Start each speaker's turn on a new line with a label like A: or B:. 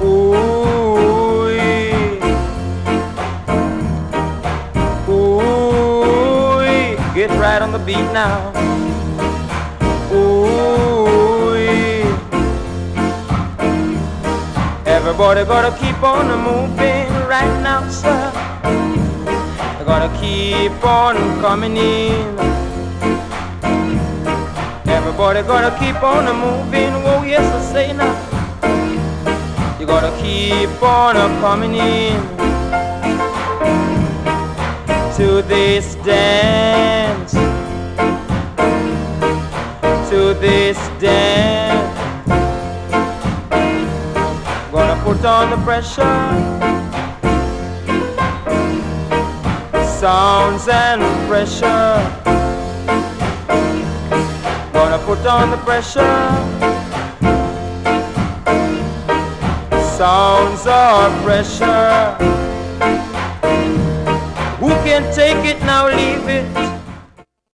A: Ooh, ooh, get right on the beat now. Ooh, everybody gotta keep on moving right now, sir. They gotta keep on coming in. Everybody gotta keep on moving. Oh yes, I say now. You gotta keep on coming in to this dance, to this dance. Gonna put on the pressure, sounds and pressure. Gonna put on the pressure, sounds of pressure. Who can take it now, leave it.